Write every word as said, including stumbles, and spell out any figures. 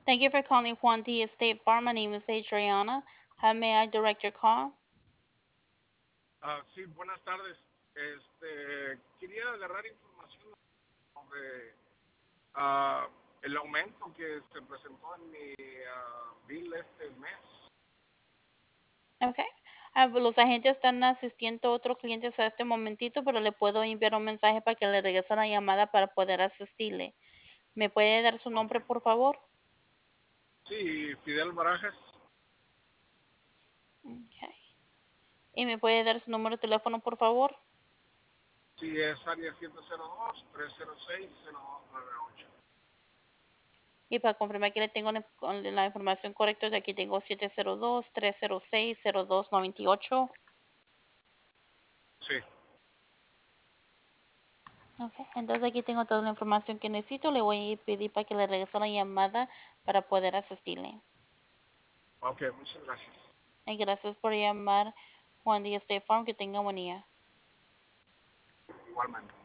Thank you for calling Juan D. State Farm. My name is Adriana. How may I direct your call? Ah, sí, buenas tardes. Este, quería agarrar información sobre ah, el aumento que se presentó en mi ah, bill este mes. Okay. Ah, pues los agentes están asistiendo a otros clientes a este momentito, pero le puedo enviar un mensaje para que le regrese la llamada para poder asistirle. ¿Me puede dar su Ok. nombre, por favor? Sí, Fidel Barajas. Okay. ¿Y me puede dar su número de teléfono, por favor? Sí, es área siete cero dos, tres cero seis, cero dos nueve ocho. Y para confirmar que le tengo la, con la información correcta, de aquí tengo siete cero dos, tres cero seis, cero dos nueve ocho. Sí. Okay. Entonces aquí tengo toda la información que necesito. Le voy a pedir para que le regrese la llamada para poder asistirle. Ok, muchas gracias. Y gracias por llamar Juan Díaz State Farm. Que tenga buen día. Igualmente.